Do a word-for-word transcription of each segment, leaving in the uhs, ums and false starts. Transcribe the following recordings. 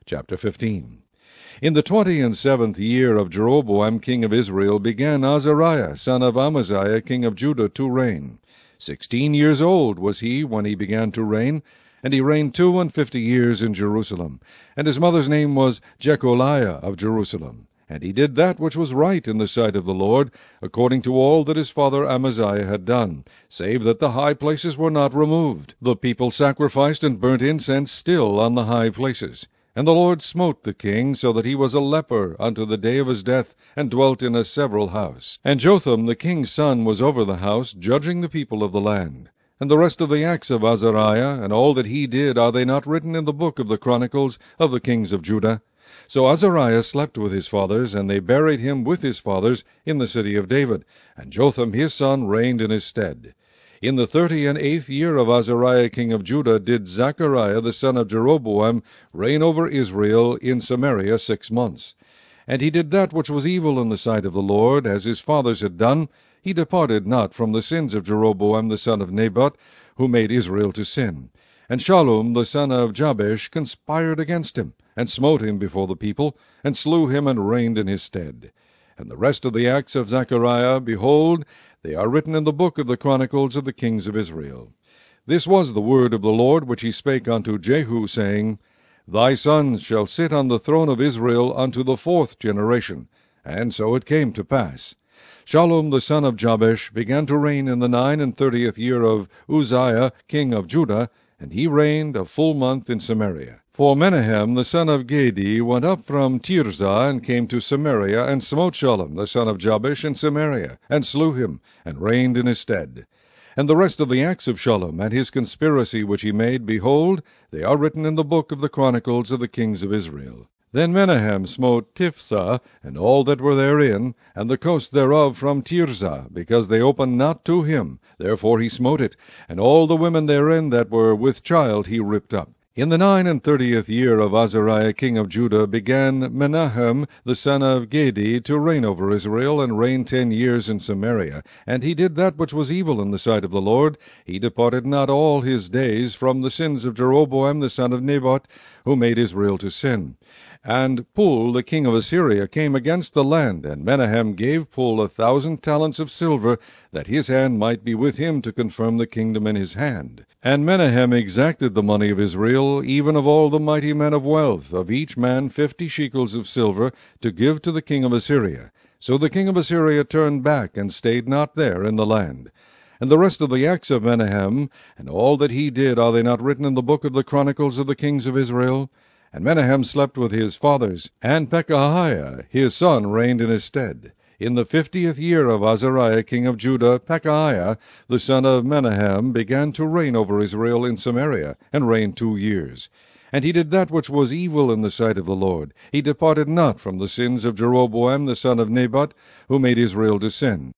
Chapter fifteen. In the twenty and seventh year of Jeroboam king of Israel began Azariah son of Amaziah king of Judah to reign. Sixteen years old was he when he began to reign, and he reigned two and fifty years in Jerusalem. And his mother's name was Jecholiah of Jerusalem. And he did that which was right in the sight of the Lord, according to all that his father Amaziah had done, save that the high places were not removed. The people sacrificed and burnt incense still on the high places. And the Lord smote the king, so that he was a leper unto the day of his death, and dwelt in a several house. And Jotham the king's son was over the house, judging the people of the land. And the rest of the acts of Azariah, and all that he did, are they not written in the book of the chronicles of the kings of Judah? So Azariah slept with his fathers, and they buried him with his fathers in the city of David. And Jotham his son reigned in his stead. In the thirty and eighth year of Azariah king of Judah did Zechariah the son of Jeroboam reign over Israel in Samaria six months. And he did that which was evil in the sight of the Lord, as his fathers had done. He departed not from the sins of Jeroboam the son of Nebat, who made Israel to sin. And Shallum the son of Jabesh conspired against him, and smote him before the people, and slew him, and reigned in his stead. And the rest of the acts of Zechariah, behold, they are written in the book of the chronicles of the kings of Israel. This was the word of the Lord which he spake unto Jehu, saying, Thy sons shall sit on the throne of Israel unto the fourth generation. And so it came to pass. Shallum the son of Jabesh began to reign in the nine and thirtieth year of Uzziah king of Judah, and he reigned a full month in Samaria. For Menahem the son of Gedi went up from Tirzah, and came to Samaria, and smote Shallum the son of Jabesh in Samaria, and slew him, and reigned in his stead. And the rest of the acts of Shallum, and his conspiracy which he made, behold, they are written in the book of the chronicles of the kings of Israel. Then Menahem smote Tiphsah, and all that were therein, and the coast thereof from Tirzah, because they opened not to him. Therefore he smote it, and all the women therein that were with child he ripped up. In the nine and thirtieth year of Azariah king of Judah began Menahem the son of Gedi to reign over Israel, and reigned ten years in Samaria. And he did that which was evil in the sight of the Lord. He departed not all his days from the sins of Jeroboam the son of Nebat, who made Israel to sin. And Pul the king of Assyria came against the land, and Menahem gave Pul a thousand talents of silver, that his hand might be with him to confirm the kingdom in his hand. And Menahem exacted the money of Israel, even of all the mighty men of wealth, of each man fifty shekels of silver, to give to the king of Assyria. So the king of Assyria turned back, and stayed not there in the land. And the rest of the acts of Menahem, and all that he did, are they not written in the book of the chronicles of the kings of Israel? And Menahem slept with his fathers, and Pekahiah his son reigned in his stead. In the fiftieth year of Azariah king of Judah, Pekahiah the son of Menahem began to reign over Israel in Samaria, and reigned two years. And he did that which was evil in the sight of the Lord. He departed not from the sins of Jeroboam the son of Nebat, who made Israel to sin.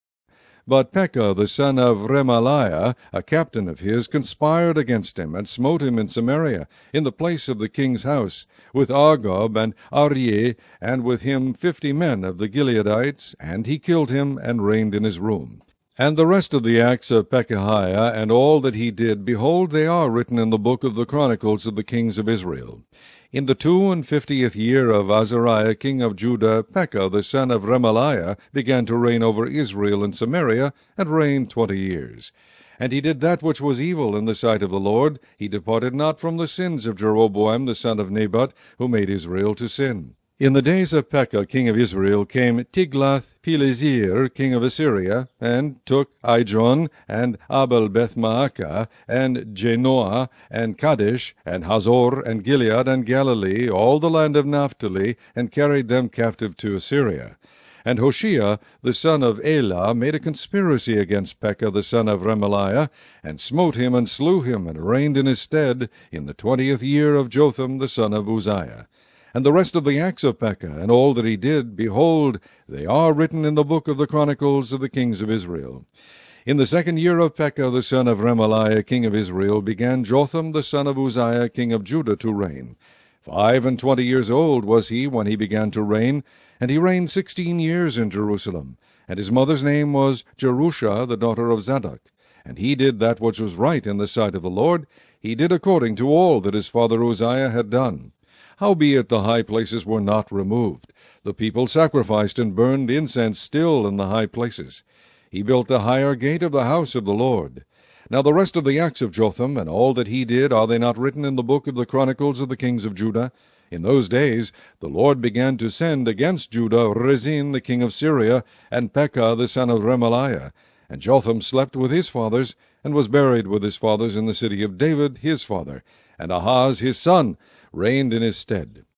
But Pekah the son of Remaliah, a captain of his, conspired against him, and smote him in Samaria, in the place of the king's house, with Argob and Aryeh, and with him fifty men of the Gileadites, and he killed him, and reigned in his room. And the rest of the acts of Pekahiah, and all that he did, behold, they are written in the book of the chronicles of the kings of Israel. In the two and fiftieth year of Azariah king of Judah, Pekah the son of Remaliah began to reign over Israel in Samaria, and reigned twenty years. And he did that which was evil in the sight of the Lord. He departed not from the sins of Jeroboam the son of Nebat, who made Israel to sin. In the days of Pekah king of Israel came Tiglath-Pileser king of Assyria, and took Ijon, and Abel-Beth-Maacah, and Janoah, and Kadesh, and Hazor, and Gilead, and Galilee, all the land of Naphtali, and carried them captive to Assyria. And Hoshea the son of Elah made a conspiracy against Pekah the son of Remaliah, and smote him, and slew him, and reigned in his stead, in the twentieth year of Jotham the son of Uzziah. And the rest of the acts of Pekah, and all that he did, behold, they are written in the book of the chronicles of the kings of Israel. In the second year of Pekah the son of Remaliah king of Israel began Jotham the son of Uzziah king of Judah to reign. Five and twenty years old was he when he began to reign, and he reigned sixteen years in Jerusalem. And his mother's name was Jerusha the daughter of Zadok. And he did that which was right in the sight of the Lord. He did according to all that his father Uzziah had done. Howbeit the high places were not removed. The people sacrificed and burned incense still in the high places. He built the higher gate of the house of the Lord. Now the rest of the acts of Jotham, and all that he did, are they not written in the book of the chronicles of the kings of Judah? In those days the Lord began to send against Judah Rezin the king of Syria, and Pekah the son of Remaliah. And Jotham slept with his fathers, and was buried with his fathers in the city of David his father. And Ahaz his son reigned in his stead.